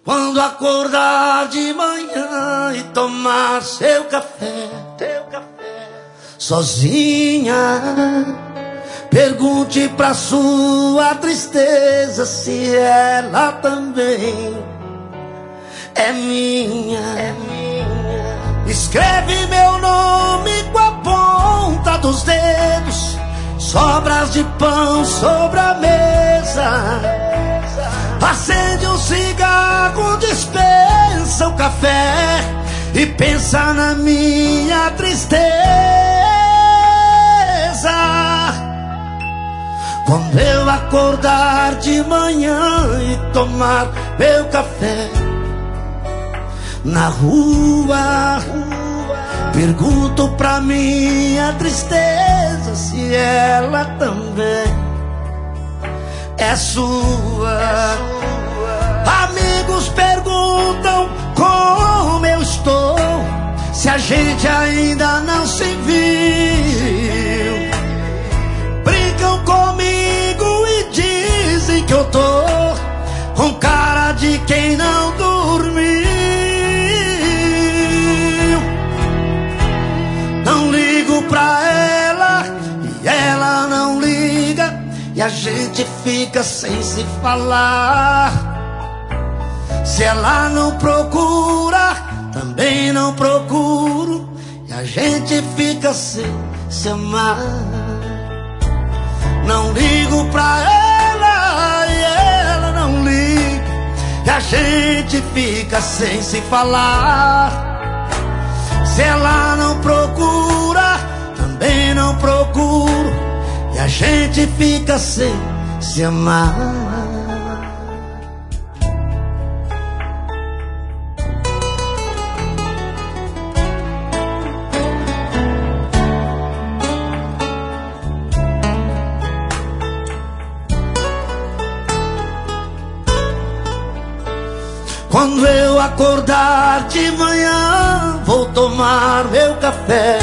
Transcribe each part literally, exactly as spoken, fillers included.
Quando acordar de manhã e tomar seu café, teu café sozinha, pergunte pra sua tristeza se ela também é minha. É minha. Escreve meu nome com a ponta dos dedos, sobras de pão sobre a mesa. Acende um cigarro, dispensa o café e pensa na minha tristeza. Quando eu acordar de manhã e tomar meu café na rua, pergunto pra minha tristeza se ela também é sua. Amigos perguntam como eu estou, se a gente ainda não se viu. Brincam comigo e dizem que eu tô com cara de quem não dormiu. Não ligo pra ela e ela não liga, e a gente fica sem se falar. Se ela não procura, também não procuro, e a gente fica sem se amar. Não ligo pra ela e ela não liga, e a gente fica sem se falar. Se ela não procura, também não procuro, e a gente fica sem se amar. Quando eu acordar de manhã, vou tomar meu café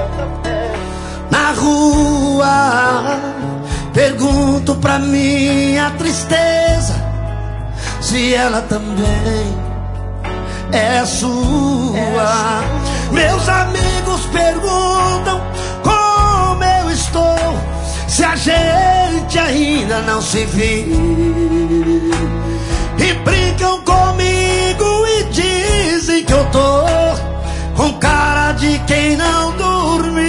na rua. Pergunto pra minha tristeza se ela também é sua. Meus amigos perguntam como eu estou, se a gente ainda não se viu. E brincam comigo e dizem que eu tô com cara de quem não dormiu.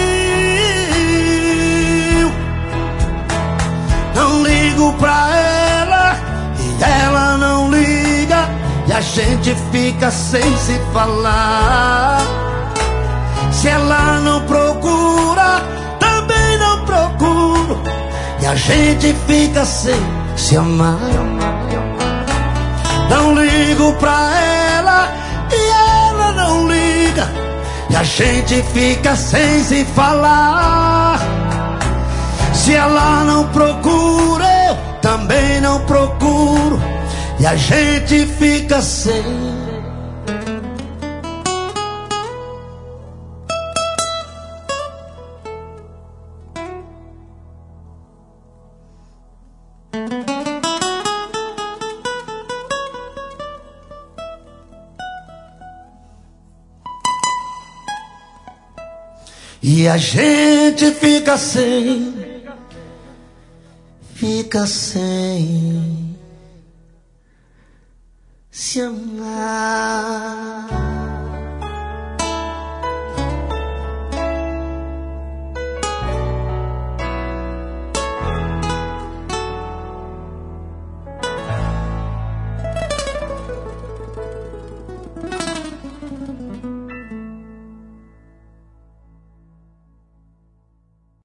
Não ligo pra ela e ela não liga, e a gente fica sem se falar. Se ela não procura, também não procuro, e a gente fica sem se amar. Não ligo pra ela e ela não liga, e a gente fica sem se falar. Se ela não procura, eu também não procuro, e a gente fica sem. E a gente fica sem, fica sem se amar.